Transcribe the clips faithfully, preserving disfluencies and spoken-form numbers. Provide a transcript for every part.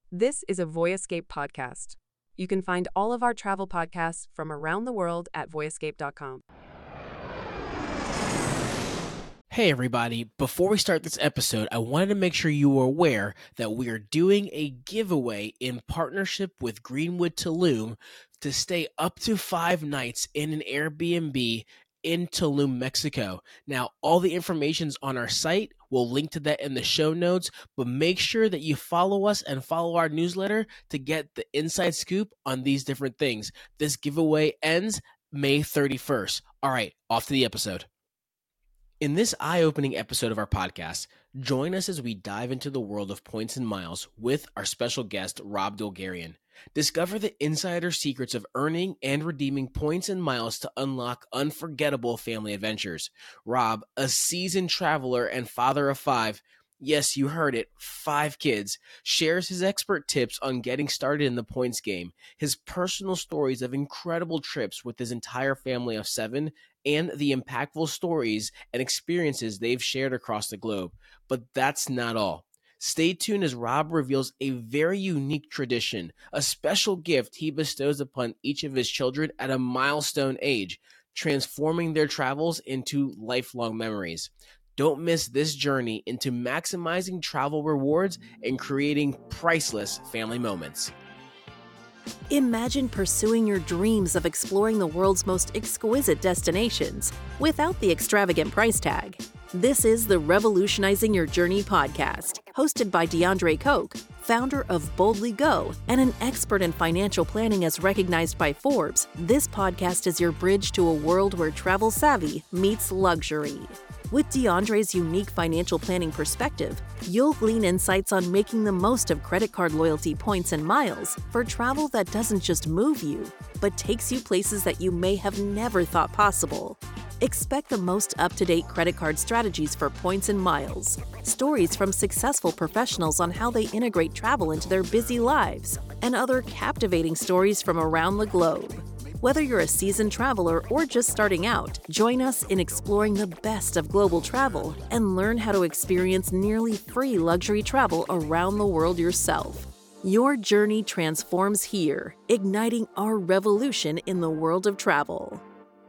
This is a Voyescape podcast. You can find all of our travel podcasts from around the world at voyescape dot com. Hey everybody, before we start this episode, I wanted to make sure you were aware that we are doing a giveaway in partnership with Greenwood Tulum to stay up to five nights in an Airbnb in Tulum, Mexico. Now, all the information's on our site. We'll link to that in the show notes, but make sure that you follow us and follow our newsletter to get the inside scoop on these different things. This giveaway ends May thirty-first. All right, off to the episode. In this eye-opening episode of our podcast, join us as we dive into the world of points and miles with our special guest, Rob Dolgarian. Discover the insider secrets of earning and redeeming points and miles to unlock unforgettable family adventures. Rob, a seasoned traveler and father of five, yes, you heard it, five kids, shares his expert tips on getting started in the points game, his personal stories of incredible trips with his entire family of seven, and the impactful stories and experiences they've shared across the globe. But that's not all. Stay tuned as Rob reveals a very unique tradition, a special gift he bestows upon each of his children at a milestone age, transforming their travels into lifelong memories. Don't miss this journey into maximizing travel rewards and creating priceless family moments. Imagine pursuing your dreams of exploring the world's most exquisite destinations without the extravagant price tag. This is the Revolutionizing Your Journey podcast, hosted by DeAndre Koch, founder of Boldly Go and an expert in financial planning as recognized by Forbes. This podcast is your bridge to a world where travel savvy meets luxury. With DeAndre's unique financial planning perspective, you'll glean insights on making the most of credit card loyalty points and miles for travel that doesn't just move you, but takes you places that you may have never thought possible. Expect the most up-to-date credit card strategies for points and miles, stories from successful professionals on how they integrate travel into their busy lives, and other captivating stories from around the globe. Whether you're a seasoned traveler or just starting out, join us in exploring the best of global travel and learn how to experience nearly free luxury travel around the world yourself. Your journey transforms here, igniting our revolution in the world of travel.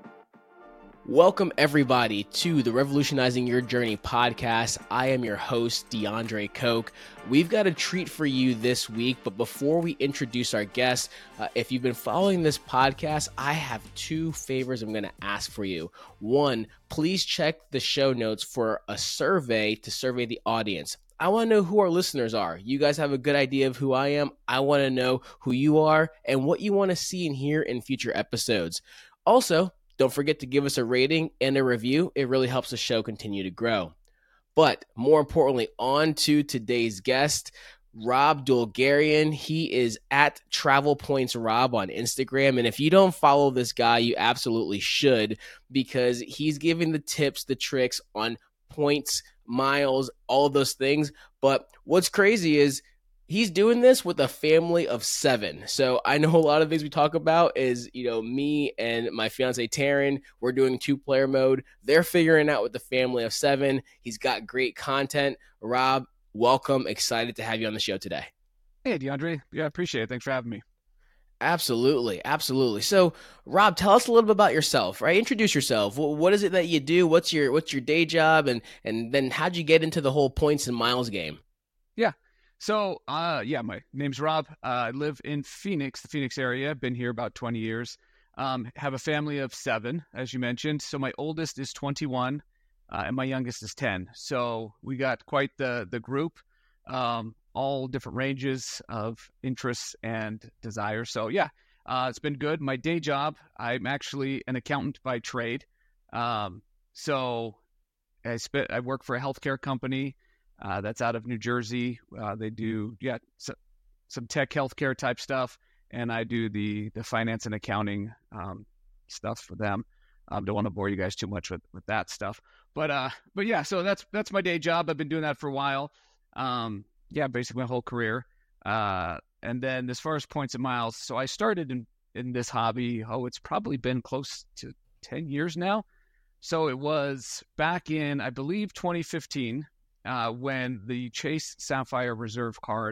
Welcome, everybody, to the Revolutionizing Your Journey podcast. I am your host, DeAndre Koch. We've got a treat for you this week, but before we introduce our guest, uh, if you've been following this podcast, I have two favors I'm going to ask for you. One, please check the show notes for a survey to survey the audience. I want to know who our listeners are. You guys have a good idea of who I am. I want to know who you are and what you want to see and hear in future episodes. Also, don't forget to give us a rating and a review. It really helps the show continue to grow. But more importantly, on to today's guest, Rob Dolgarian. He is at Travel Points Rob on Instagram. And if you don't follow this guy, you absolutely should, because he's giving the tips, the tricks on points, miles, all of those things. But what's crazy is he's doing this with a family of seven. So I know a lot of things we talk about is, you know, me and my fiance Taryn, we're doing two-player mode. They're figuring out with the family of seven. He's got great content. Rob, welcome. Excited to have you on the show today. Hey, DeAndre. Yeah, I appreciate it. Thanks for having me. Absolutely. Absolutely. So, Rob, tell us a little bit about yourself, right? Introduce yourself. What is it that you do? What's your what's your day job? And, and then how'd you get into the whole points and miles game? Yeah. So, uh, yeah, my name's Rob. Uh, I live in Phoenix, the Phoenix area. Been here about twenty years. Um, have a family of seven, as you mentioned. So my oldest is twenty-one, uh, and my youngest is ten. So we got quite the the group, um, all different ranges of interests and desires. So yeah, uh, it's been good. My day job, I'm actually an accountant by trade. Um, so I spent, I work for a healthcare company. Uh, that's out of New Jersey. Uh, they do, yeah, so, some tech healthcare type stuff, and I do the the finance and accounting um, stuff for them. Um, don't want to bore you guys too much with, with that stuff, but uh, but yeah, so that's that's my day job. I've been doing that for a while. Um, yeah, basically my whole career. Uh, and then as far as points and miles, so I started in in this hobby. Oh, it's probably been close to ten years now. So it was back in, I believe, twenty fifteen. Uh, when the Chase Sapphire Reserve card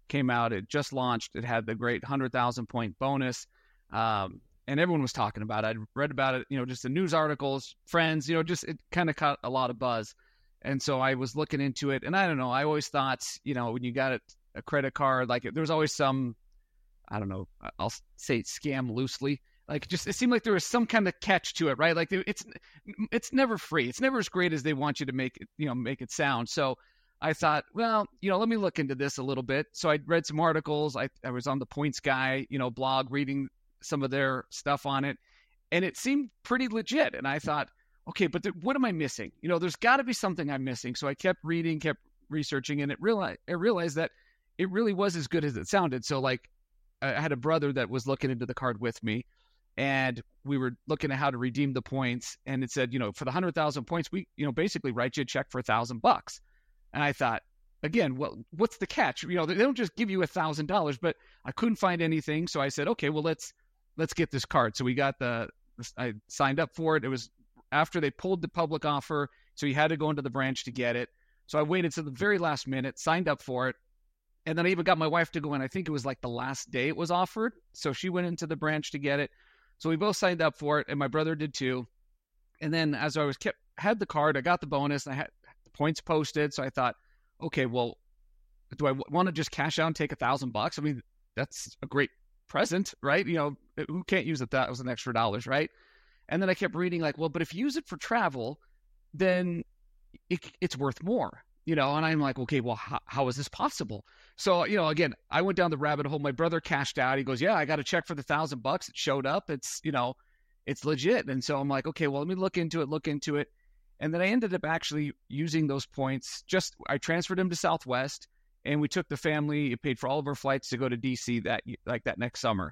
came out. It just launched. It had the great one hundred thousand point bonus. Um, and everyone was talking about it. I'd read about it, you know, just in news articles, friends, you know, just it kind of caught a lot of buzz. And so I was looking into it. And I don't know, I always thought, you know, when you got a, a credit card, like there was always some, I don't know, I'll say scam loosely. Like just, it seemed like there was some kind of catch to it, right? Like it's, it's never free. It's never as great as they want you to make it, you know, make it sound. So I thought, well, you know, let me look into this a little bit. So I read some articles. I, I was on the Points Guy, you know, blog, reading some of their stuff on it, and it seemed pretty legit. And I thought, okay, but th- what am I missing? You know, there's got to be something I'm missing. So I kept reading, kept researching, and it realized, I realized that it really was as good as it sounded. So like, I had a brother that was looking into the card with me, and we were looking at how to redeem the points. And it said, you know, for the hundred thousand points, we, you know, basically write you a check for a thousand bucks. And I thought, again, well, what's the catch? You know, they don't just give you a thousand dollars, but I couldn't find anything. So I said, okay, well, let's, let's get this card. So we got the, I signed up for it. It was after they pulled the public offer. So you had to go into the branch to get it. So I waited to the very last minute, signed up for it. And then I even got my wife to go in. I think it was like the last day it was offered. So she went into the branch to get it. So we both signed up for it, and my brother did too. And then as I was kept, had the card, I got the bonus, and I had the points posted. So I thought, okay, well, do I w- want to just cash out and take a thousand bucks? I mean, that's a great present, right? You know, who can't use a thousand extra dollars, right? And then I kept reading like, well, but if you use it for travel, then it, it's worth more, you know? And I'm like, okay, well, how, how is this possible? So, you know, again, I went down the rabbit hole. My brother cashed out. He goes, yeah, I got a check for the thousand bucks. It showed up. It's, you know, it's legit. And so I'm like, okay, well, let me look into it, look into it. And then I ended up actually using those points. Just, I transferred them to Southwest, and we took the family, it paid for all of our flights to go to D C that, like that next summer.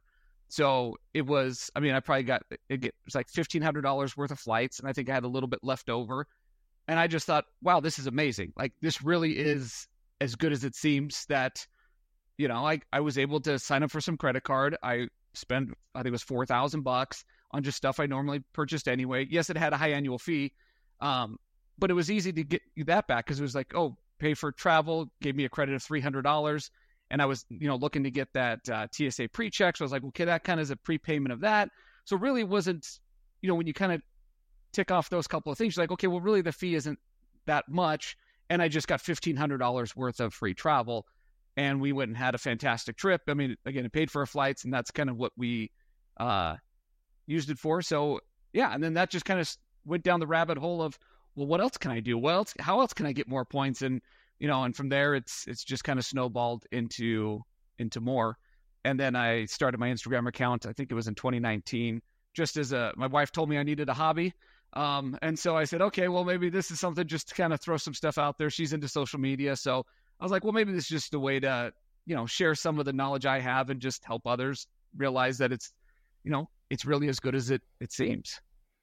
So it was, I mean, I probably got, it was like fifteen hundred dollars worth of flights. And I think I had a little bit left over. And I just thought, wow, this is amazing. Like this really is as good as it seems. That, you know, I, I was able to sign up for some credit card. I spent, I think it was four thousand bucks on just stuff I normally purchased anyway. Yes, it had a high annual fee. Um, but it was easy to get that back because it was like, oh, pay for travel, gave me a credit of three hundred dollars. And I was, you know, looking to get that uh, T S A pre-check. So I was like, okay, that kind of is a prepayment of that. So really it wasn't, you know, when you kind of tick off those couple of things, you're like, okay, well, really the fee isn't that much. And I just got fifteen hundred dollars worth of free travel. And we went and had a fantastic trip. I mean, again, it paid for our flights, and that's kind of what we uh, used it for. So, yeah, and then that just kind of went down the rabbit hole of, well, what else can I do? What else, how else can I get more points? And, you know, and from there, it's it's just kind of snowballed into into more. And then I started my Instagram account. I think it was in twenty nineteen, just as a, my wife told me I needed a hobby. Um, and so I said, okay, well, maybe this is something just to kind of throw some stuff out there. She's into social media. So I was like, well, maybe this is just a way to, you know, share some of the knowledge I have and just help others realize that it's, you know, it's really as good as it, it seems.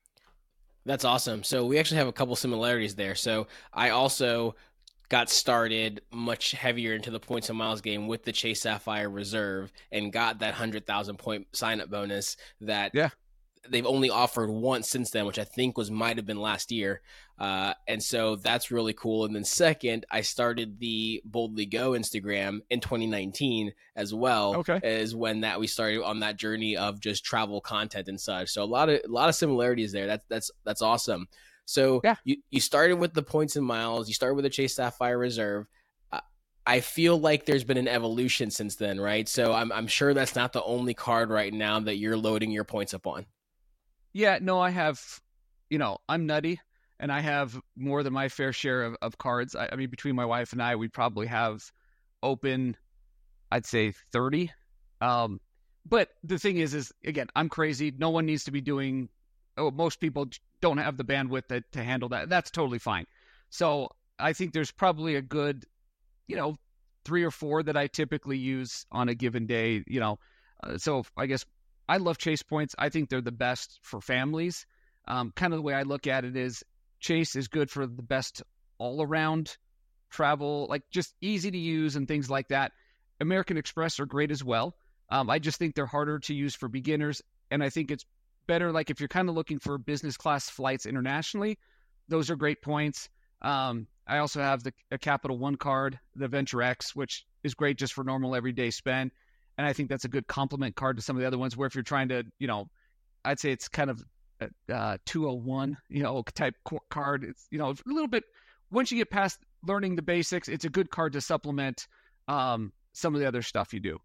That's awesome. So we actually have a couple similarities there. So I also got started much heavier into the points and miles game with the Chase Sapphire Reserve and got that one hundred thousand point sign-up bonus that yeah. they've only offered once since then, which I think was might have been last year. Uh, and so that's really cool. And then second, I started the Boldly Go Instagram in twenty nineteen as well. Okay. Is when that we started on that journey of just travel content and such. So a lot of a lot of similarities there. That's that's that's awesome. So yeah. you, you started with the points and miles. You started with the Chase Sapphire Reserve. Uh, I feel like there's been an evolution since then, right? So I'm I'm sure that's not the only card right now that you're loading your points up on. Yeah, no, I have, you know, I'm nutty, and I have more than my fair share of, of cards. I, I mean, between my wife and I, we probably have open, I'd say thirty. Um, but the thing is, is again, I'm crazy. No one needs to be doing, oh, most people don't have the bandwidth to, to handle that. That's totally fine. So I think there's probably a good, you know, three or four that I typically use on a given day, you know. Uh, so I guess I love Chase points. I think they're the best for families. Um, kind of the way I look at it is Chase is good for the best all-around travel, like just easy to use and things like that. American Express are great as well. Um, I just think they're harder to use for beginners, and I think it's better like if you're kind of looking for business class flights internationally, those are great points. Um, I also have the a Capital One card, the Venture X, which is great just for normal everyday spend. And I think that's a good complement card to some of the other ones where if you're trying to, you know, I'd say it's kind of a uh, two oh one, you know, type card. It's, you know, a little bit, once you get past learning the basics, it's a good card to supplement um, some of the other stuff you do.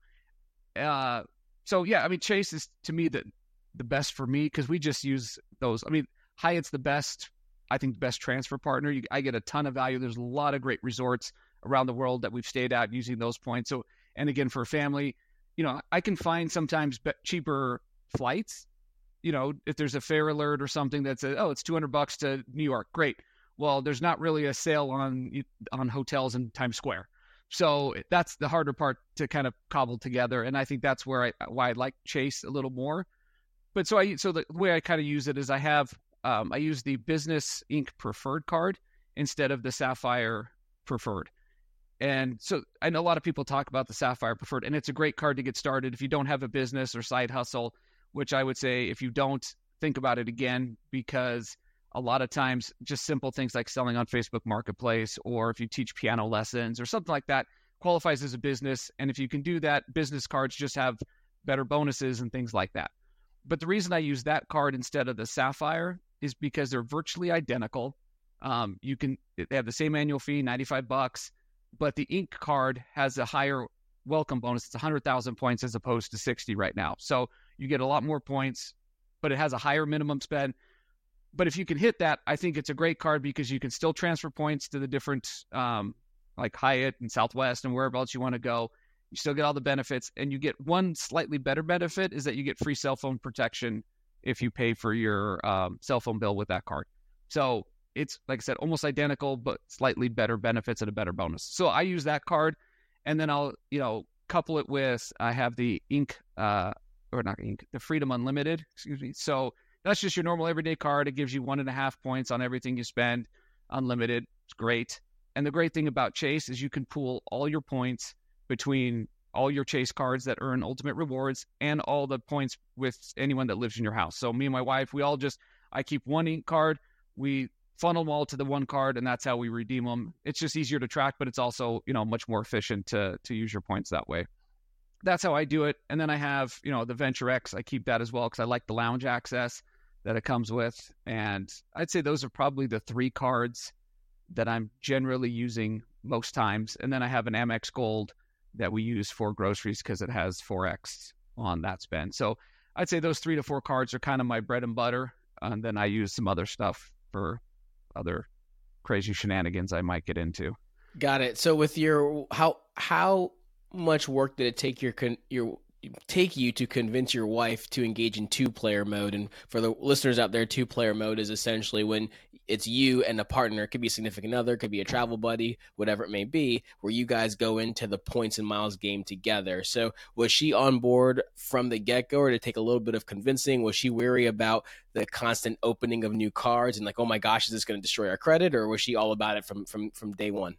Uh, so, yeah, I mean, Chase is, to me, the, the best for me because we just use those. I mean, Hyatt's the best, I think, the best transfer partner. You, I get a ton of value. There's a lot of great resorts around the world that we've stayed at using those points. So, and again, for a family, you know, I can find sometimes be- cheaper flights. You know, if there's a fare alert or something that says, oh, it's two hundred bucks to New York. Great. Well, there's not really a sale on on hotels in Times Square. So that's the harder part to kind of cobble together. And I think that's where I, why I like Chase a little more. But so I, so the way I kind of use it is I have, um, I use the Business Incorporated Preferred card instead of the Sapphire Preferred. And so I know a lot of people talk about the Sapphire Preferred, and it's a great card to get started if you don't have a business or side hustle, which I would say if you don't, think about it again, because a lot of times just simple things like selling on Facebook Marketplace, or if you teach piano lessons or something like that, qualifies as a business. And if you can do that, business cards just have better bonuses and things like that. But the reason I use that card instead of the Sapphire is because they're virtually identical. Um, you can, they have the same annual fee, ninety-five bucks. But the Ink card has a higher welcome bonus. It's one hundred thousand points as opposed to sixty right now. So you get a lot more points, but it has a higher minimum spend. But if you can hit that, I think it's a great card because you can still transfer points to the different, um, like Hyatt and Southwest and wherever else you want to go. You still get all the benefits. And you get one slightly better benefit is that you get free cell phone protection if you pay for your um, cell phone bill with that card. So it's, like I said, almost identical, but slightly better benefits and a better bonus. So I use that card, and then I'll, you know, couple it with, I have the Ink, uh, or not Ink, the Freedom Unlimited, excuse me. So that's just your normal everyday card. It gives you one and a half points on everything you spend, unlimited. It's great. And the great thing about Chase is you can pool all your points between all your Chase cards that earn ultimate rewards and all the points with anyone that lives in your house. So me and my wife, we all just, I keep one Ink card. We funnel them all to the one card, and that's how we redeem them. It's just easier to track, but it's also, you know, much more efficient to to use your points that way. That's how I do it. And then I have, you know, the Venture X. I keep that as well because I like the lounge access that it comes with. And I'd say those are probably the three cards that I'm generally using most times. And then I have an Amex Gold that we use for groceries because it has four X on that spend. So I'd say those three to four cards are kind of my bread and butter. And then I use some other stuff for other crazy shenanigans I might get into. Got it. So with your, how how much work did it take your your take you to convince your wife to engage in two-player mode? And for the listeners out there, two-player mode is essentially when it's you and a partner. It could be a significant other, it could be a travel buddy, whatever it may be, where you guys go into the points and miles game together. So was she on board from the get-go, or did it take a little bit of convincing? Was she wary about the constant opening of new cards and like, oh my gosh, is this going to destroy our credit? Or was she all about it from from from day one?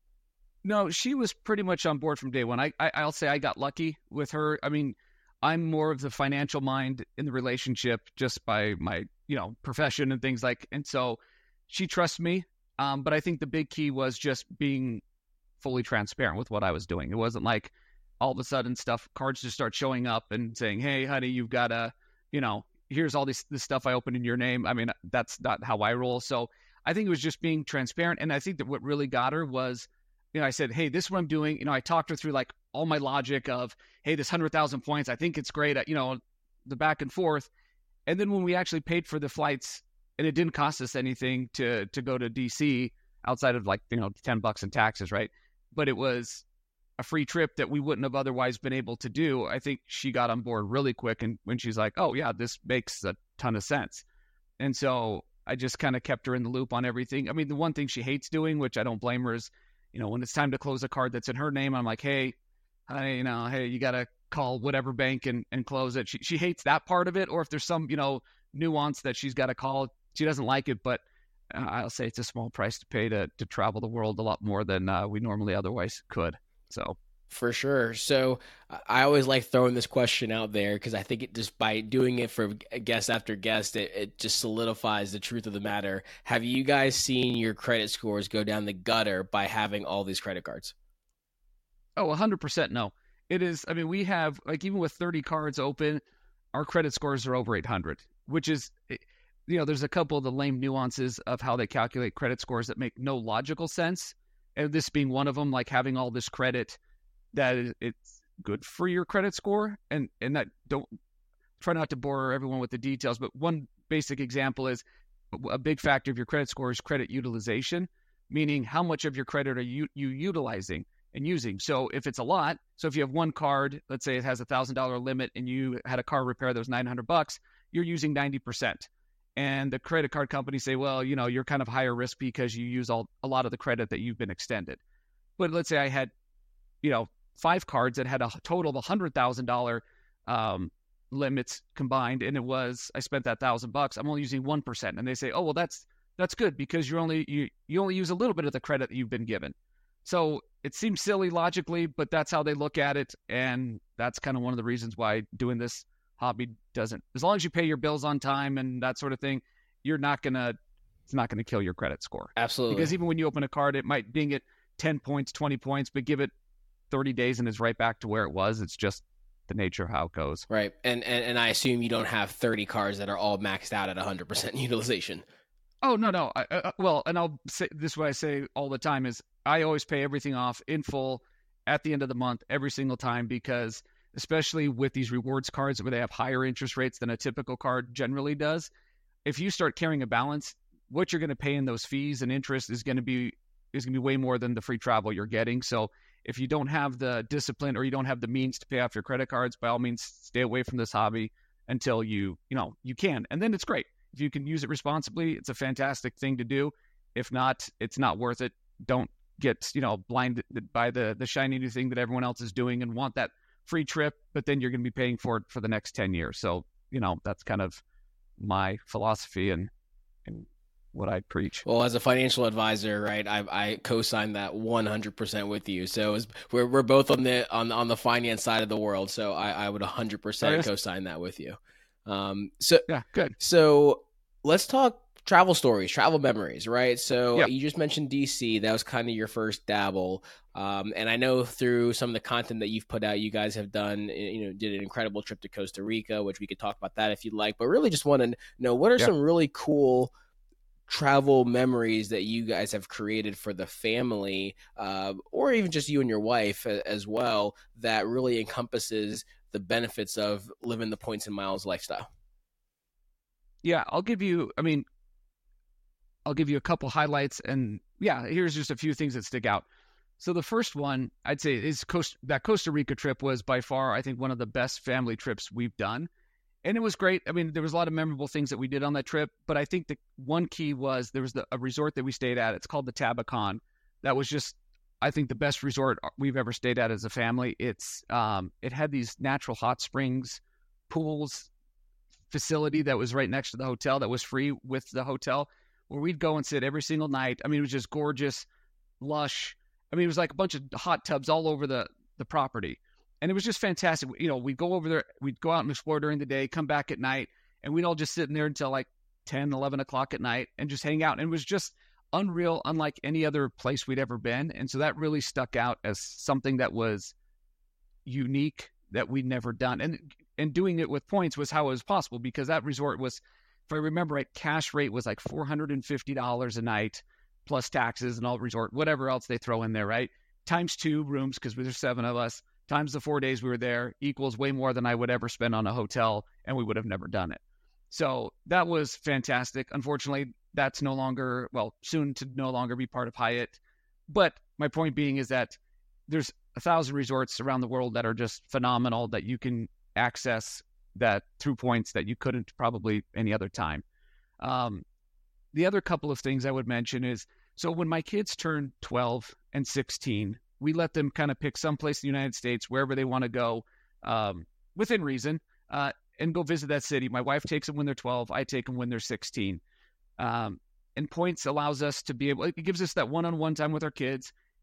No, she was pretty much on board from day one. I, I I'll say I got lucky with her. I mean, I'm more of the financial mind in the relationship just by my, you know, profession and things like, and so she trusts me. Um, but I think the big key was just being fully transparent with what I was doing. It wasn't like all of a sudden stuff, cards just start showing up and saying, hey, honey, you've got to, you know, here's all this, this stuff I opened in your name. I mean, that's not how I roll. So I think it was just being transparent. And I think that what really got her was, you know, I said, hey, this is what I'm doing. You know, I talked her through like all my logic of, hey, this one hundred thousand points, I think it's great, you know, the back and forth. And then when we actually paid for the flights, and it didn't cost us anything to to go to D C outside of like, you know, ten bucks in taxes, right? But it was a free trip that we wouldn't have otherwise been able to do. I think she got on board really quick. And when she's like, oh, yeah, this makes a ton of sense. And so I just kind of kept her in the loop on everything. I mean, the one thing she hates doing, which I don't blame her, is, you know, when it's time to close a card that's in her name, I'm like, hey, I, you know, hey, you got to call whatever bank and, and close it. She she hates that part of it. Or if there's some, you know, nuance that she's got to call, she doesn't like it. But uh, I'll say it's a small price to pay to to travel the world a lot more than uh, we normally otherwise could. So For sure. So I I always like throwing this question out there because I think it just by doing it for guest after guest, it, it just solidifies the truth of the matter. Have you guys seen your credit scores go down the gutter by having all these credit cards? Oh, one hundred percent no. It is, I mean, we have, like, even with thirty cards open, our credit scores are over eight hundred, which is, you know, there's a couple of the lame nuances of how they calculate credit scores that make no logical sense. And this being one of them, like having all this credit that is, it's good for your credit score. And, and that don't try not to bore everyone with the details, but one basic example is a big factor of your credit score is credit utilization, meaning how much of your credit are you, you utilizing and using. So if it's a lot, so if you have one card, let's say it has a thousand dollar limit and you had a car repair that was nine hundred bucks, you're using ninety percent. And the credit card companies say, well, you know, you're kind of higher risk because you use all a lot of the credit that you've been extended. But let's say I had, you know, five cards that had a total of one hundred thousand dollars um, limits combined, and it was, I spent that thousand bucks, I'm only using one percent. And they say, oh, well, that's that's good because you're only, you, you only use a little bit of the credit that you've been given. So it seems silly logically, but that's how they look at it. And that's kind of one of the reasons why doing this hobby doesn't, as long as you pay your bills on time and that sort of thing, you're not going to, it's not going to kill your credit score. Absolutely. Because even when you open a card, it might ding at ten points, twenty points, but give it thirty days and it's right back to where it was. It's just the nature of how it goes. Right. And, and, and I assume you don't have thirty cards that are all maxed out at one hundred percent utilization. Oh, no, no. I, I, well, and I'll say this, what I say all the time is I always pay everything off in full at the end of the month, every single time, because especially with these rewards cards where they have higher interest rates than a typical card generally does, if you start carrying a balance, what you're going to pay in those fees and interest is going to be is going to be way more than the free travel you're getting. So if you don't have the discipline or you don't have the means to pay off your credit cards, by all means, stay away from this hobby until you, you know, you can. And then it's great. If you can use it responsibly, it's a fantastic thing to do. If not, it's not worth it. Don't get, you know, blinded by the, the shiny new thing that everyone else is doing and want that free trip, but then you're going to be paying for it for the next ten years. So, you know, that's kind of my philosophy and, and what I preach. Well, as a financial advisor, right, I, I co-sign that one hundred percent with you. So it's, we're we're both on the on on the finance side of the world. So I, I would one hundred percent oh, yes. co-sign that with you. Um, so yeah, good. So let's talk travel stories, travel memories, right? So yep. You just mentioned D C. That was kind of your first dabble. Um, and I know through some of the content that you've put out, you guys have done, you know, did an incredible trip to Costa Rica, which we could talk about that if you'd like. But really just want to know, what are yep. some really cool travel memories that you guys have created for the family, uh, or even just you and your wife as well, that really encompasses the benefits of living the points and miles lifestyle? Yeah, I'll give you, I mean, I'll give you a couple highlights, and yeah, here's just a few things that stick out. So the first one I'd say is Costa, that Costa Rica trip was by far, I think, one of the best family trips we've done. And it was great. I mean, there was a lot of memorable things that we did on that trip, but I think the one key was there was the, a resort that we stayed at. It's called the Tabacon. That was just, I think, the best resort we've ever stayed at as a family. It's um, it had these natural hot springs, pools, facility that was right next to the hotel that was free with the hotel, where we'd go and sit every single night. I mean, it was just gorgeous, lush. I mean, it was like a bunch of hot tubs all over the, the property. And it was just fantastic. You know, we'd go over there, we'd go out and explore during the day, come back at night, and we'd all just sit in there until like ten, eleven o'clock at night and just hang out. And it was just unreal, unlike any other place we'd ever been. And so that really stuck out as something that was unique that we'd never done. And and doing it with points was how it was possible, because that resort was, if I remember right, cash rate was like four hundred fifty dollars a night, plus taxes and all resort, whatever else they throw in there, right? Times two rooms, because there's seven of us, times the four days we were there, equals way more than I would ever spend on a hotel, and we would have never done it. So that was fantastic. Unfortunately, that's no longer, well, soon to no longer be part of Hyatt. But my point being is that there's a thousand resorts around the world that are just phenomenal that you can access that through points that you couldn't probably any other time. Um, the other couple of things I would mention is, so when my kids turn twelve and sixteen, we let them kind of pick some place in the United States, wherever they want to go, um, within reason, uh, and go visit that city. My wife takes them when they're twelve. I take them when they're sixteen. Um, and points allows us to be able, it gives us that one-on-one time with our kids.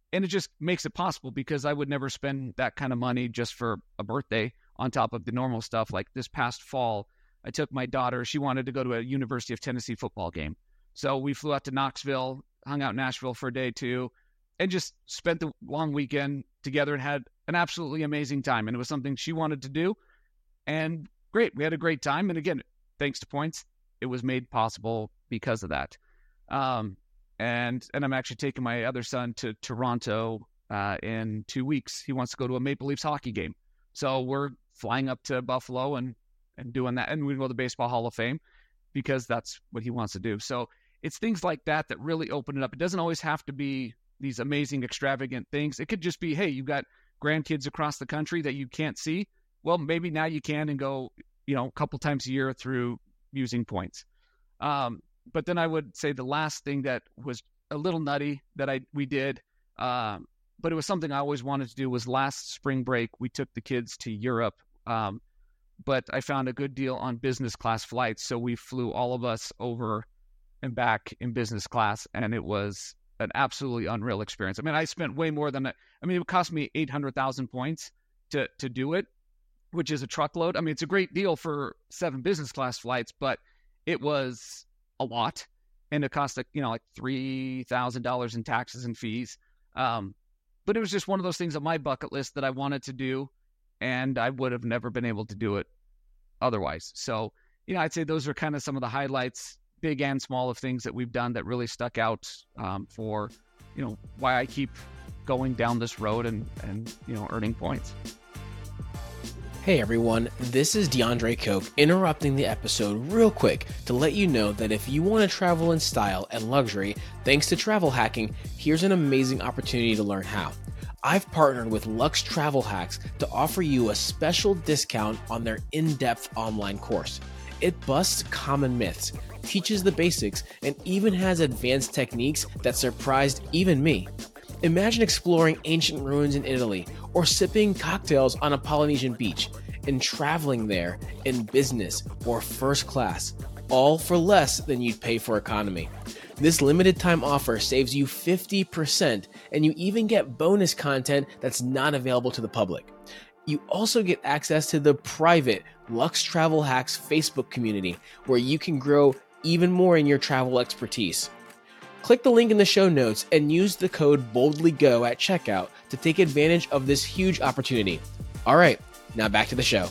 And it just makes it possible because I would never spend that kind of money just for a birthday on top of the normal stuff. Like this past fall, I took my daughter. She wanted to go to a University of Tennessee football game. So we flew out to Knoxville, hung out in Nashville for a day too, and just spent the long weekend together and had an absolutely amazing time. And it was something she wanted to do. And great. We had a great time. And again, thanks to points, it was made possible because of that. Um, and and I'm actually taking my other son to Toronto uh, in two weeks. He wants to go to a Maple Leafs hockey game. So we're flying up to Buffalo and, and doing that. And we go to the Baseball Hall of Fame because that's what he wants to do. So it's things like that that really open it up. It doesn't always have to be these amazing, extravagant things. It could just be, hey, you've got grandkids across the country that you can't see. Well, maybe now you can and go, you know, a couple times a year through using points. Um, but then I would say the last thing that was a little nutty that I we did, um, but it was something I always wanted to do, was last spring break, we took the kids to Europe. Um, but I found a good deal on business class flights. So we flew all of us over and back in business class, and it was an absolutely unreal experience. I mean, I spent way more than, I mean, it cost me eight hundred thousand points to, to do it, which is a truckload. I mean, it's a great deal for seven business class flights, but it was a lot. And it cost, like, you know, like three thousand dollars in taxes and fees. Um, but it was just one of those things on my bucket list that I wanted to do, and I would have never been able to do it otherwise. So, you know, I'd say those are kind of some of the highlights, big and small, of things that we've done that really stuck out um, for, you know, why I keep going down this road and, and, you know, earning points. Hey everyone, this is DeAndre Koch interrupting the episode real quick to let you know that if you want to travel in style and luxury thanks to travel hacking, here's an amazing opportunity to learn how. I've partnered with Lux Travel Hacks to offer you a special discount on their in-depth online course. It busts common myths, teaches the basics, and even has advanced techniques that surprised even me. Imagine exploring ancient ruins in Italy or sipping cocktails on a Polynesian beach and traveling there in business or first class, all for less than you'd pay for economy. This limited time offer saves you fifty percent, and you even get bonus content that's not available to the public. You also get access to the private Lux Travel Hacks Facebook community, where you can grow even more in your travel expertise. Click the link in the show notes and use the code BOLDLYGO at checkout to take advantage of this huge opportunity. All right, now back to the show.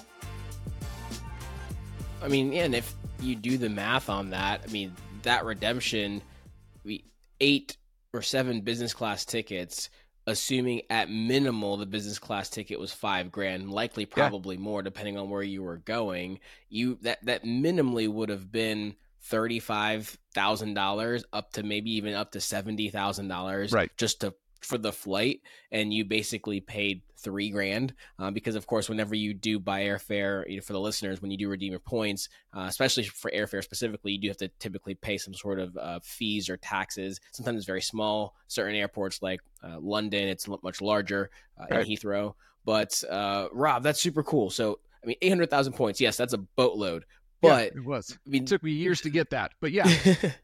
I mean, yeah, and if you do the math on that, I mean, that redemption, we eight or seven business class tickets, assuming at minimal the business class ticket was five grand, likely probably yeah. more depending on where you were going. You that that minimally would have been thirty-five thousand dollars up to maybe even up to seventy thousand dollars, right, just to for the flight, and you basically paid three grand um, because of course whenever you do buy airfare, you know, for the listeners, when you do redeem your points, uh, especially for airfare specifically, you do have to typically pay some sort of uh, fees or taxes. Sometimes it's very small. Certain airports like uh, London, it's much larger uh, right. in Heathrow. But uh, Rob, that's super cool. So I mean, eight hundred thousand points, yes, that's a boatload. But yeah, it was. I mean, it took me years to get that, but yeah.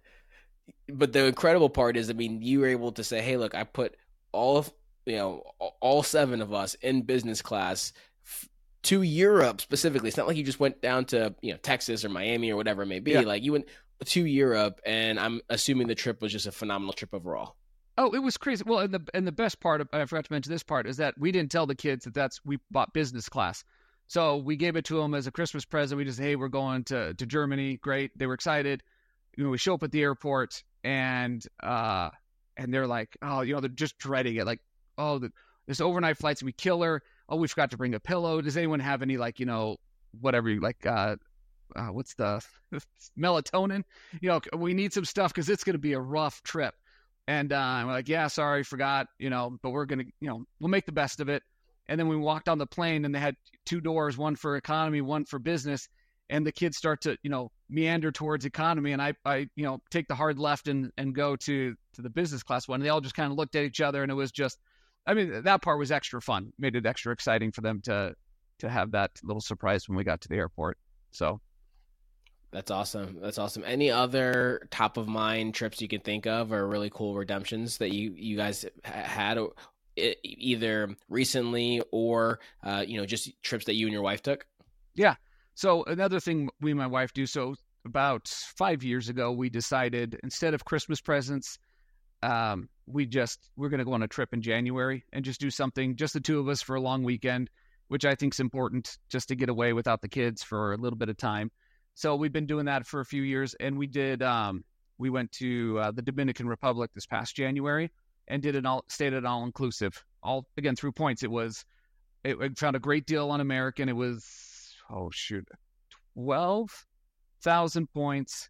But the incredible part is, I mean, you were able to say, "Hey, look, I put all of you know all seven of us in business class f- to Europe specifically." It's not like you just went down to you know Texas or Miami or whatever it may be. Yeah. Like you went to Europe, and I'm assuming the trip was just a phenomenal trip overall. Oh, it was crazy. Well, and the and the best part, of, I forgot to mention this part, is that we didn't tell the kids that that's we bought business class. So we gave it to them as a Christmas present. We just, hey, we're going to, to Germany. Great. They were excited. You know, we show up at the airport, and uh, and they're like, oh, you know, they're just dreading it. Like, oh, the, this overnight flight's we kill her. Oh, we forgot to bring a pillow. Does anyone have any, like, you know, whatever, like, uh, uh, what's the melatonin? You know, we need some stuff because it's going to be a rough trip. And uh, we're like, yeah, sorry, forgot, you know, but we're going to, you know, we'll make the best of it. And then we walked on the plane, and they had two doors, one for economy, one for business. And the kids start to, you know, meander towards economy. And I, I, you know, take the hard left and, and go to, to the business class one. And they all just kind of looked at each other, and it was just, I mean, that part was extra fun, made it extra exciting for them to, to have that little surprise when we got to the airport. So. That's awesome. That's awesome. Any other top of mind trips you can think of, or really cool redemptions that you you guys ha- had, or, e- either recently or uh, you know, just trips that you and your wife took? Yeah. So another thing we and my wife do. So about five years ago, we decided instead of Christmas presents, um, we just we're going to go on a trip in January and just do something, just the two of us for a long weekend, which I think is important, just to get away without the kids for a little bit of time. So we've been doing that for a few years, and we did. Um, we went to uh, the Dominican Republic this past January and did an all stayed at all inclusive. All again through points. It was it, it found a great deal on American. It was oh shoot, twelve thousand points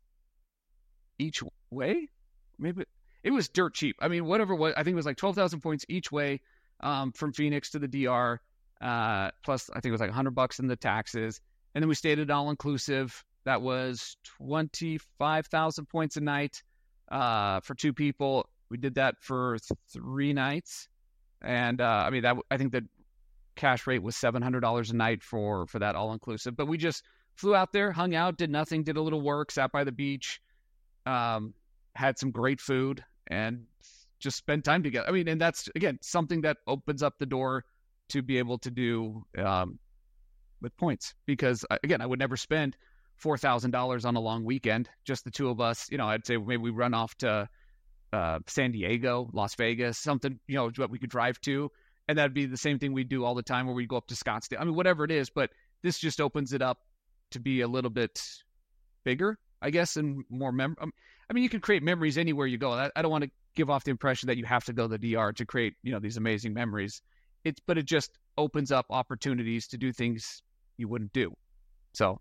each way. Maybe it was dirt cheap. I mean, whatever. What I think it was like twelve thousand points each way um, from Phoenix to the D R. Uh, plus, I think it was like a hundred bucks in the taxes, and then we stayed at all inclusive. That was twenty-five thousand points a night uh, for two people. We did that for th- three nights. And uh, I mean, that I think the cash rate was seven hundred dollars a night for, for that all-inclusive. But we just flew out there, hung out, did nothing, did a little work, sat by the beach, um, had some great food, and just spent time together. I mean, and that's, again, something that opens up the door to be able to do um, with points. Because, again, I would never spend four thousand dollars on a long weekend, just the two of us. You know, I'd say maybe we run off to uh, San Diego, Las Vegas, something, you know, what we could drive to. And that'd be the same thing we do all the time, where we go up to Scottsdale. I mean, whatever it is, but this just opens it up to be a little bit bigger, I guess, and more mem. I mean, you can create memories anywhere you go. I, I don't want to give off the impression that you have to go to the D R to create, you know, these amazing memories. It's, but it just opens up opportunities to do things you wouldn't do. So.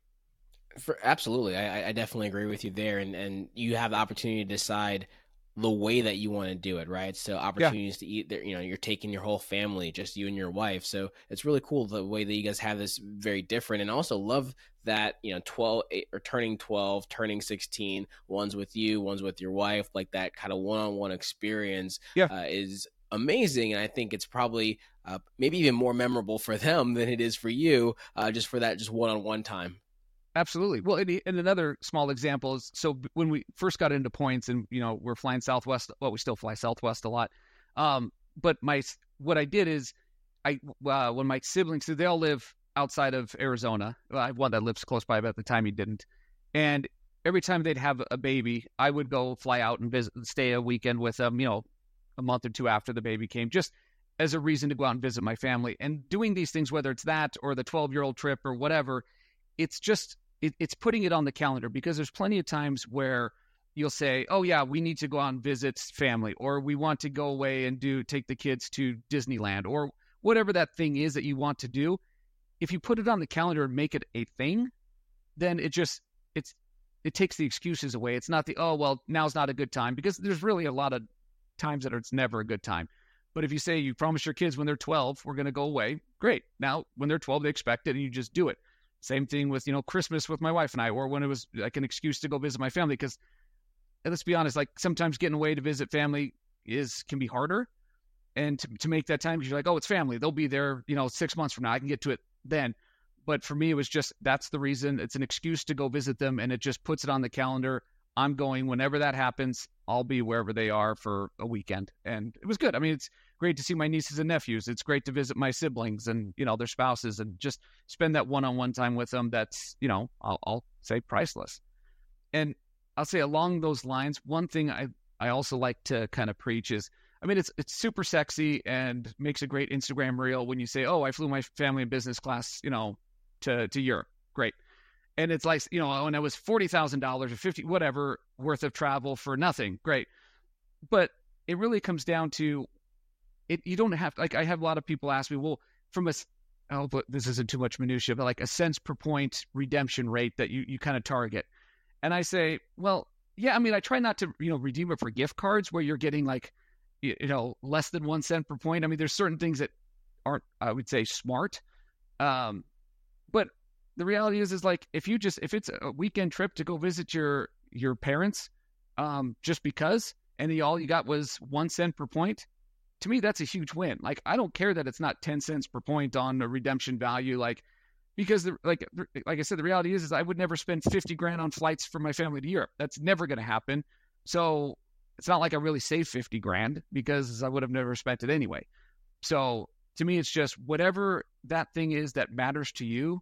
For, absolutely. I, I definitely agree with you there. And, and you have the opportunity to decide the way that you want to do it, right? So opportunities yeah. to eat there, you know, you're taking your whole family, just you and your wife. So it's really cool the way that you guys have this very different. And I also love that, you know, twelve or turning twelve, turning sixteen, one's with you, one's with your wife, like that kind of one-on-one experience yeah. uh, is amazing. And I think it's probably uh, maybe even more memorable for them than it is for you, uh, just for that just one-on-one time. Absolutely. Well, and, and another small example is, so when we first got into points, and, you know, we're flying Southwest, well, we still fly Southwest a lot. Um, but my, what I did is I, uh, when my siblings, so they all live outside of Arizona. Well, I have one that lives close by, but at the time he didn't. And every time they'd have a baby, I would go fly out and visit, stay a weekend with them, you know, a month or two after the baby came, just as a reason to go out and visit my family. And doing these things, whether it's that or the twelve year old trip or whatever, it's just, It, it's putting it on the calendar, because there's plenty of times where you'll say, oh yeah, we need to go out and visit family, or we want to go away and do, take the kids to Disneyland, or whatever that thing is that you want to do. If you put it on the calendar and make it a thing, then it just, it's, it takes the excuses away. It's not the, oh, well, now's not a good time, because there's really a lot of times that it's never a good time. But if you say, you promise your kids when they're twelve, we're going to go away, great. Now, when they're twelve, they expect it, and you just do it. Same thing with, you know, Christmas with my wife and I, or when it was like an excuse to go visit my family. Because let's be honest, like sometimes getting away to visit family is can be harder. And to, to make that time, because you're like, oh, it's family. They'll be there, you know, six months from now. I can get to it then. But for me, it was just, that's the reason. It's an excuse to go visit them, and it just puts it on the calendar. I'm going whenever that happens. I'll be wherever they are for a weekend. And it was good. I mean, it's great to see my nieces and nephews. It's great to visit my siblings and, you know, their spouses, and just spend that one-on-one time with them. That's, you know, I'll, I'll say priceless. And I'll say along those lines, one thing I, I also like to kind of preach is, I mean, it's it's super sexy and makes a great Instagram reel when you say, oh, I flew my family in business class, you know, to, to Europe. Great. And it's like, you know, when I was forty thousand dollars or fifty, whatever worth of travel for nothing. Great. But it really comes down to it. You don't have, like, I have a lot of people ask me, well, from a, oh, but this isn't too much minutia, but like a cents per point redemption rate that you, you kind of target. And I say, well, yeah, I mean, I try not to, you know, redeem it for gift cards where you're getting like, you, you know, less than one cent per point. I mean, there's certain things that aren't, I would say, smart. Um, but the reality is, is like, if you just, if it's a weekend trip to go visit your, your parents, um, just because, and the, all you got was one cent per point, to me, that's a huge win. Like, I don't care that it's not ten cents per point on a redemption value. Like, because the, like like I said, the reality is is I would never spend fifty grand on flights for my family to Europe. That's never going to happen. So it's not like I really saved fifty grand because I would have never spent it anyway. So to me, it's just whatever that thing is that matters to you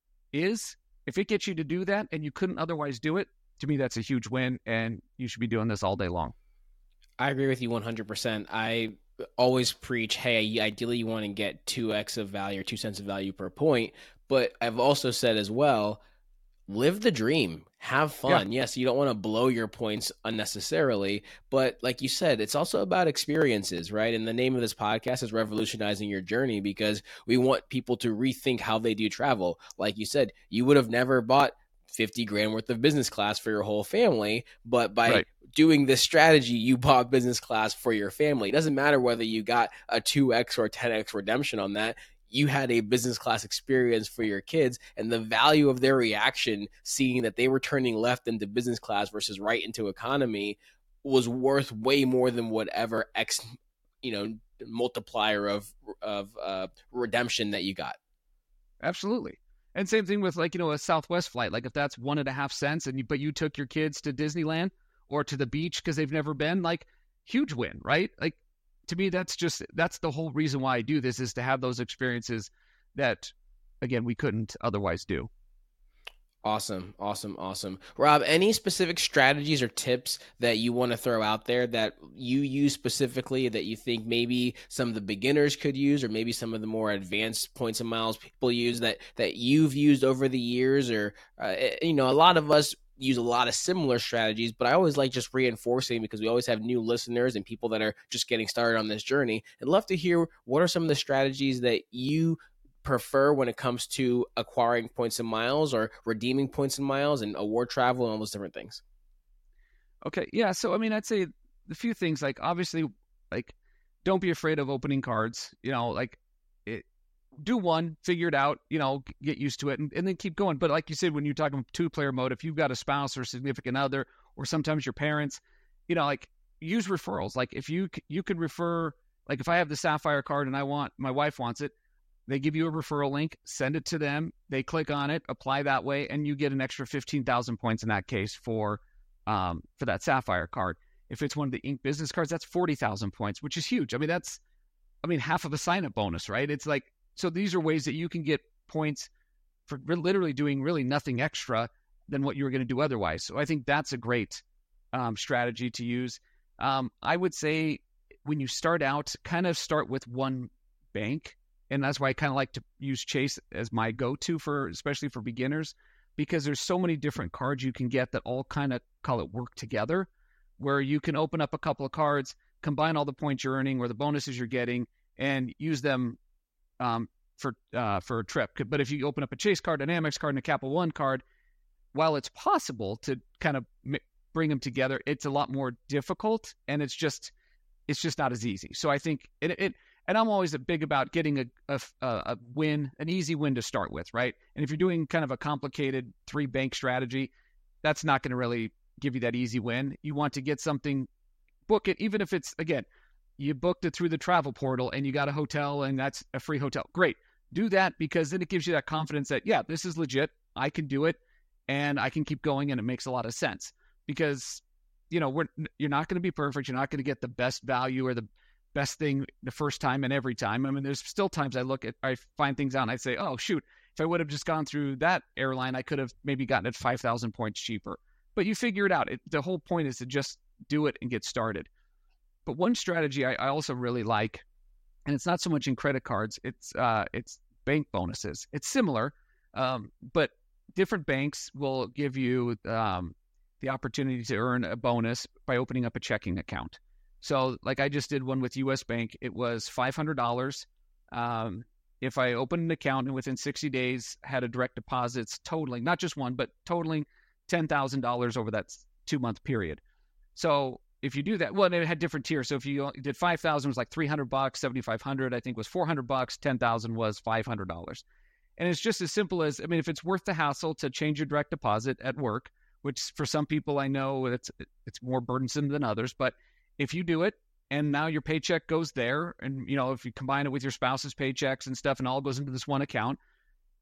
is, if it gets you to do that and you couldn't otherwise do it, to me, that's a huge win, and you should be doing this all day long. I agree with you one hundred percent. I always preach, hey, ideally you want to get two X of value or two cents of value per point. But I've also said as well, live the dream, have fun. Yeah. Yes, you don't want to blow your points unnecessarily, but like you said, it's also about experiences, right? And the name of this podcast is Revolutionizing Your Journey, because we want people to rethink how they do travel. Like you said, you would have never bought fifty grand worth of business class for your whole family, but by right. doing this strategy, you bought business class for your family. It doesn't matter whether you got a two X or a ten X redemption on that. You had a business class experience for your kids, and the value of their reaction, seeing that they were turning left into business class versus right into economy, was worth way more than whatever X, you know, multiplier of of uh, redemption that you got. Absolutely. And same thing with, like, you know, a Southwest flight. Like if that's one and a half cents, and you, but you took your kids to Disneyland or to the beach because they've never been, like, huge win, right? Like, to me, that's just, that's the whole reason why I do this, is to have those experiences that, again, we couldn't otherwise do. Awesome. Awesome. Awesome. Rob, any specific strategies or tips that you want to throw out there that you use specifically that you think maybe some of the beginners could use, or maybe some of the more advanced points and miles people use that, that you've used over the years? Or, uh, you know, a lot of us use a lot of similar strategies, but I always like just reinforcing, because we always have new listeners and people that are just getting started on this journey. I'd love to hear, what are some of the strategies that you prefer when it comes to acquiring points and miles, or redeeming points and miles, and award travel and all those different things? Okay. Yeah. So, I mean, I'd say a few things, like, obviously, like, don't be afraid of opening cards, you know, like it, do one, figure it out, you know, get used to it, and, and then keep going. But like you said, when you're talking two player mode, if you've got a spouse or significant other, or sometimes your parents, you know, like, use referrals. Like if you, you could refer, like if I have the Sapphire card and I want, my wife wants it, they give you a referral link, send it to them, they click on it, apply that way, and you get an extra fifteen thousand points in that case for um, for that Sapphire card. If it's one of the Ink business cards, that's forty thousand points, which is huge. I mean, that's, I mean, half of a sign-up bonus, right? It's like, so these are ways that you can get points for literally doing really nothing extra than what you were going to do otherwise. So I think that's a great um, strategy to use. Um, I would say when you start out, kind of start with one bank. And that's why I kind of like to use Chase as my go-to for, especially for beginners, because there's so many different cards you can get that all kind of, call it, work together, where you can open up a couple of cards, combine all the points you're earning or the bonuses you're getting, and use them um, for uh, for a trip. But if you open up a Chase card, an Amex card, and a Capital One card, while it's possible to kind of bring them together, it's a lot more difficult, and it's just it's just not as easy. So I think it, it and I'm always big about getting a, a, a win, an easy win to start with, right? And if you're doing kind of a complicated three bank strategy, that's not going to really give you that easy win. You want to get something, book it, even if it's, again, you booked it through the travel portal and you got a hotel and that's a free hotel. Great. Do that, because then it gives you that confidence that, yeah, this is legit. I can do it and I can keep going, and it makes a lot of sense, because, you know, we're, you're not going to be perfect. You're not going to get the best value or the best thing the first time and every time. I mean, there's still times I look at, I find things out and I say, oh, shoot, if I would have just gone through that airline, I could have maybe gotten it five thousand points cheaper. But you figure it out. It, the whole point is to just do it and get started. But one strategy I, I also really like, and it's not so much in credit cards, it's uh, it's bank bonuses. It's similar, um, but different banks will give you um, the opportunity to earn a bonus by opening up a checking account. So like I just did one with U S Bank. It was five hundred dollars. Um, if I opened an account and within sixty days had a direct deposits totaling, not just one, but totaling ten thousand dollars over that two-month period. So if you do that, well, it had different tiers. So if you did five thousand, it was like three hundred bucks, seventy-five hundred, I think was four hundred bucks, ten thousand was five hundred dollars. And it's just as simple as, I mean, if it's worth the hassle to change your direct deposit at work, which for some people I know it's it's more burdensome than others, but if you do it and now your paycheck goes there, and, you know, if you combine it with your spouse's paychecks and stuff and all goes into this one account,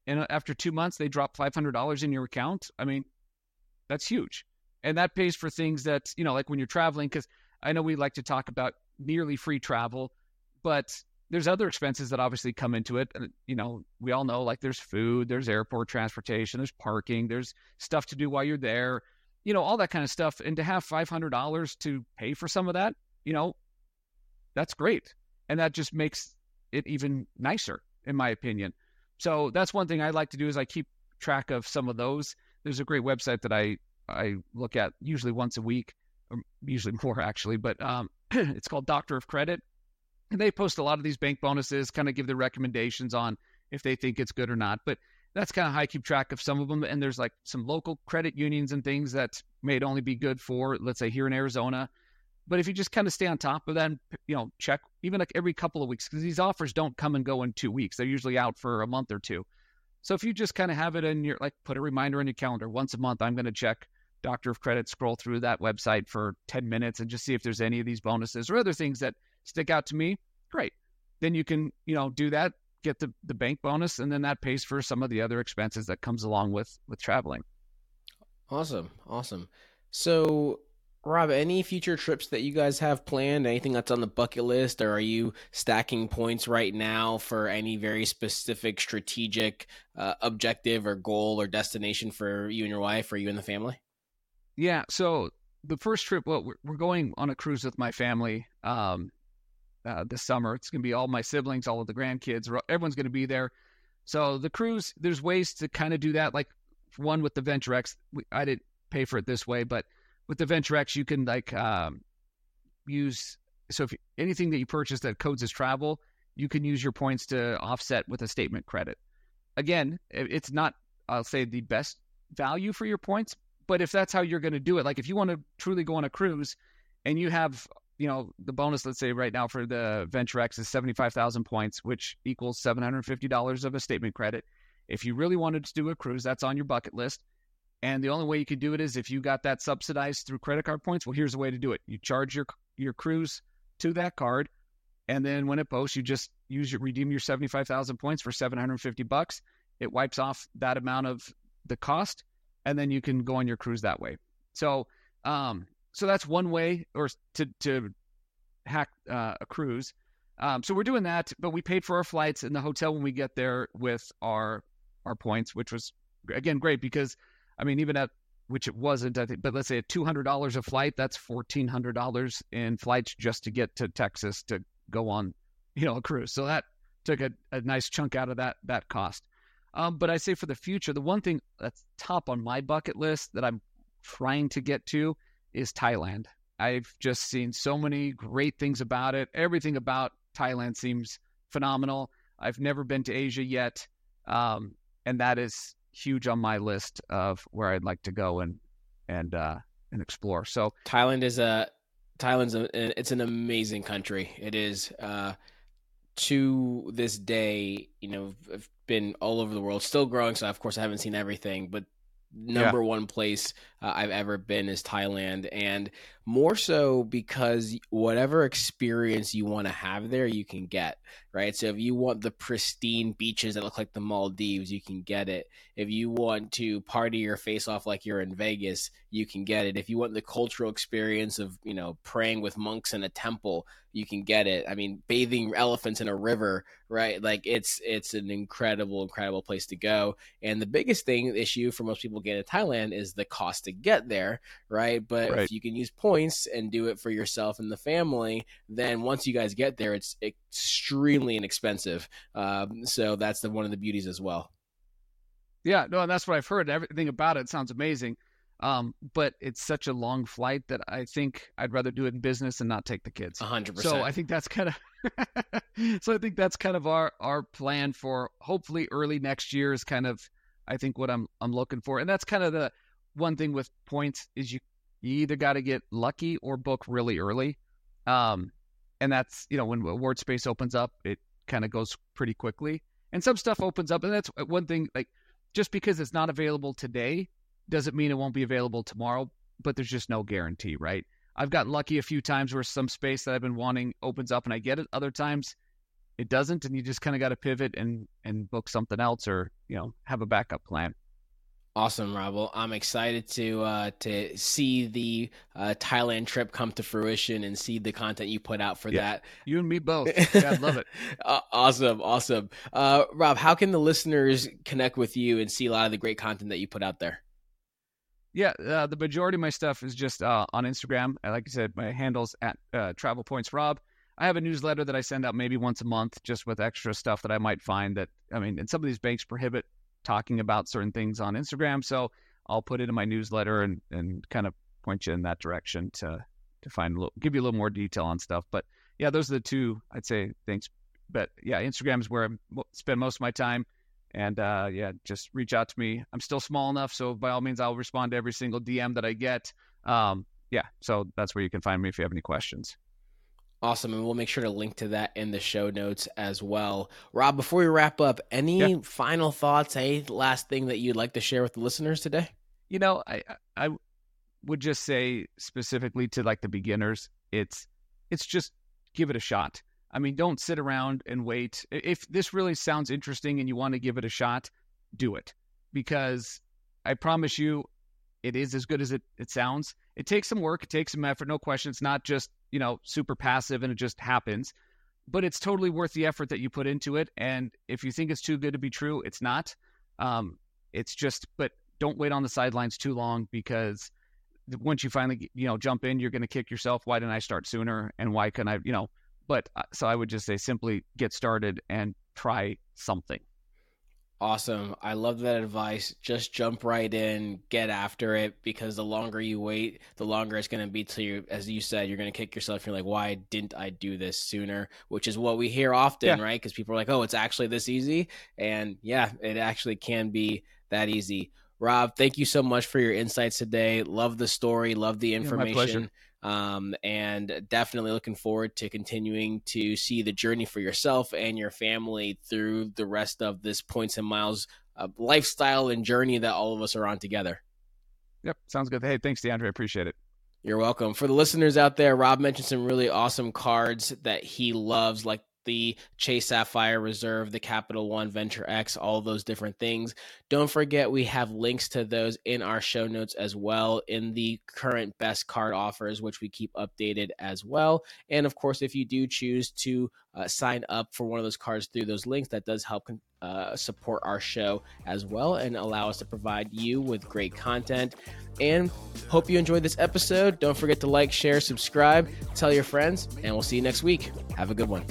and after two months, they drop five hundred dollars in your account. I mean, that's huge. And that pays for things that, you know, like when you're traveling, because I know we like to talk about nearly free travel, but there's other expenses that obviously come into it. And, you know, we all know, like, there's food, there's airport transportation, there's parking, there's stuff to do while you're there, you know, all that kind of stuff. And to have five hundred dollars to pay for some of that, you know, that's great. And that just makes it even nicer, in my opinion. So that's one thing I like to do, is I keep track of some of those. There's a great website that I, I look at usually once a week, or usually more actually, but um, it's called Doctor of Credit. And they post a lot of these bank bonuses, kind of give their recommendations on if they think it's good or not. But that's kind of how I keep track of some of them. And there's like some local credit unions and things that may only be good for, let's say, here in Arizona. But if you just kind of stay on top of that and, you know, check even like every couple of weeks, because these offers don't come and go in two weeks. They're usually out for a month or two. So if you just kind of have it in your, like, put a reminder on your calendar, once a month, I'm going to check Doctor of Credit, scroll through that website for ten minutes and just see if there's any of these bonuses or other things that stick out to me. Great. Then you can, you know, do that, get the, the bank bonus, and then that pays for some of the other expenses that comes along with, with traveling. Awesome. Awesome. So, Rob, any future trips that you guys have planned, anything that's on the bucket list, or are you stacking points right now for any very specific strategic uh, objective or goal or destination for you and your wife, or you and the family? Yeah. So the first trip, well, we're, we're going on a cruise with my family um, uh, this summer. It's going to be all my siblings, all of the grandkids, everyone's going to be there. So the cruise, there's ways to kind of do that. Like one with the Venture X, we, I didn't pay for it this way, but with the Venture X, you can like um, use, so if you, anything that you purchase that codes as travel, you can use your points to offset with a statement credit. Again, it's not, I'll say, the best value for your points, but if that's how you're going to do it, like if you want to truly go on a cruise and you have, you know, the bonus, let's say right now for the Venture X is seventy-five thousand points, which equals seven hundred fifty dollars of a statement credit. If you really wanted to do a cruise, that's on your bucket list. And the only way you could do it is if you got that subsidized through credit card points. Well, here's the way to do it. You charge your your cruise to that card, and then when it posts, you just use your redeem your seventy-five thousand points for seven hundred fifty bucks. It wipes off that amount of the cost, and then you can go on your cruise that way. So, um, so that's one way, or to to hack uh, a cruise. Um, so we're doing that, but we paid for our flights and the hotel when we get there with our our points, which was again great because, I mean, even at, which it wasn't, I think, but let's say at two hundred dollars a flight, that's fourteen hundred dollars in flights just to get to Texas to go on, you know, a cruise. So that took a, a nice chunk out of that that cost. Um, but I say for the future, the one thing that's top on my bucket list that I'm trying to get to is Thailand. I've just seen so many great things about it. Everything about Thailand seems phenomenal. I've never been to Asia yet, um, and that is huge on my list of where I'd like to go and and uh, and explore. So Thailand is a Thailand's a, it's an amazing country. It is uh, to this day. You know, I've been all over the world, still growing. So of course I haven't seen everything, but number yeah. one place uh, I've ever been is Thailand, and more so because whatever experience you want to have there, you can get, right? So if you want the pristine beaches that look like the Maldives, you can get it. If you want to party your face off like you're in Vegas, you can get it. If you want the cultural experience of, you know, praying with monks in a temple, you can get it. I mean, bathing elephants in a river, right? Like it's it's an incredible, incredible place to go. And the biggest thing, issue for most people getting to Thailand is the cost to get there, right? But right. if you can use points and do it for yourself and the family, then once you guys get there, it's extremely inexpensive. Um, so that's the one of the beauties as well. Yeah, no, and that's what I've heard. Everything about it sounds amazing. Um, but it's such a long flight that I think I'd rather do it in business and not take the kids. A hundred percent. So I think that's kind of, so I think that's kind of our, our plan for hopefully early next year is kind of, I think what I'm, I'm looking for. And that's kind of the one thing with points is you, you either got to get lucky or book really early. Um, and that's, you know, when award space opens up, it kind of goes pretty quickly and some stuff opens up. And that's one thing, like just because it's not available today doesn't mean it won't be available tomorrow, but there's just no guarantee, right? I've gotten lucky a few times where some space that I've been wanting opens up and I get it. Other times it doesn't, and you just kind of got to pivot and and book something else, or you know have a backup plan. Awesome, Rob. Well, I'm excited to uh, to see the uh, Thailand trip come to fruition and see the content you put out for yeah. that. You and me both. Yeah, I'd love it. uh, awesome, awesome. Uh, Rob, how can the listeners connect with you and see a lot of the great content that you put out there? Yeah, uh, the majority of my stuff is just uh, on Instagram. Like I said, my handle's at uh, Travel Points Rob. I have a newsletter that I send out maybe once a month, just with extra stuff that I might find that, I mean, and some of these banks prohibit talking about certain things on Instagram. So I'll put it in my newsletter and, and kind of point you in that direction to, to find a little, give you a little more detail on stuff. But yeah, those are the two, I'd say, things. But yeah, Instagram is where I spend most of my time. And uh, yeah, just reach out to me. I'm still small enough, so by all means, I'll respond to every single D M that I get. Um, yeah, so that's where you can find me if you have any questions. Awesome, and we'll make sure to link to that in the show notes as well. Rob, before we wrap up, any yeah. final thoughts, any last thing that you'd like to share with the listeners today? You know, I I would just say specifically to like the beginners, it's it's just give it a shot. I mean, don't sit around and wait. If this really sounds interesting and you want to give it a shot, do it. Because I promise you, it is as good as it, it sounds. It takes some work. It takes some effort. No question. It's not just, you know, super passive and it just happens. But it's totally worth the effort that you put into it. And if you think it's too good to be true, it's not. Um, it's just, but don't wait on the sidelines too long, because once you finally, you know, jump in, you're going to kick yourself. Why didn't I start sooner? And why couldn't I, you know, But so I would just say simply get started and try something. Awesome. I love that advice. Just jump right in, get after it, because the longer you wait, the longer it's going to be till you, as you said, you're going to kick yourself. You're like, why didn't I do this sooner? Which is what we hear often, yeah. right? Because people are like, oh, it's actually this easy. And yeah, it actually can be that easy. Rob, thank you so much for your insights today. Love the story. Love the information. Yeah, my pleasure. Um, and definitely looking forward to continuing to see the journey for yourself and your family through the rest of this Points and Miles uh, lifestyle and journey that all of us are on together. Yep. Sounds good. Hey, thanks, DeAndre. I appreciate it. You're welcome. For the listeners out there, Rob mentioned some really awesome cards that he loves, like the Chase Sapphire Reserve, the Capital One Venture X, all those different things. Don't forget, we have links to those in our show notes as well, in the current best card offers, which we keep updated as well. And of course, if you do choose to uh, sign up for one of those cards through those links, that does help uh, support our show as well and allow us to provide you with great content. And hope you enjoyed this episode. Don't forget to like, share, subscribe, tell your friends, and we'll see you next week. Have a good one.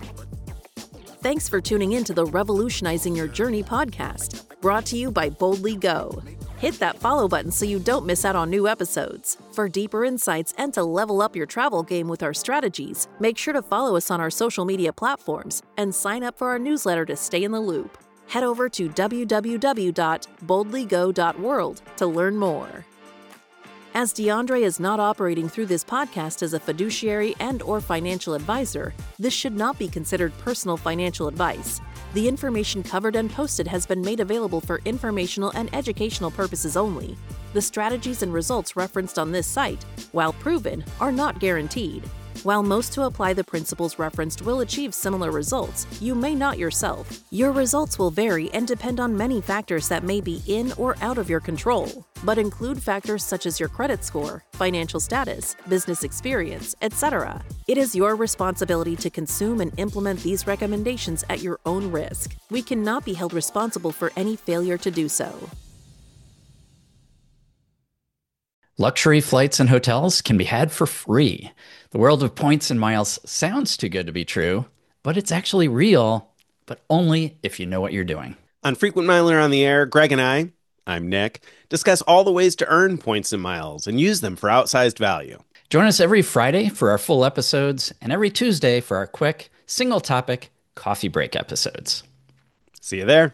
Thanks for tuning in to the Revolutionizing Your Journey podcast, brought to you by Boldly Go. Hit that follow button so you don't miss out on new episodes. For deeper insights and to level up your travel game with our strategies, make sure to follow us on our social media platforms and sign up for our newsletter to stay in the loop. Head over to w w w dot boldly go dot world to learn more. As DeAndre is not operating through this podcast as a fiduciary and or financial advisor, this should not be considered personal financial advice. The information covered and posted has been made available for informational and educational purposes only. The strategies and results referenced on this site, while proven, are not guaranteed. While most who apply the principles referenced will achieve similar results, you may not yourself. Your results will vary and depend on many factors that may be in or out of your control, but include factors such as your credit score, financial status, business experience, et cetera. It is your responsibility to consume and implement these recommendations at your own risk. We cannot be held responsible for any failure to do so. Luxury flights and hotels can be had for free. The world of points and miles sounds too good to be true, but it's actually real, but only if you know what you're doing. On Frequent Miler on the Air, Greg and I, I'm Nick, discuss all the ways to earn points and miles and use them for outsized value. Join us every Friday for our full episodes and every Tuesday for our quick, single-topic coffee break episodes. See you there.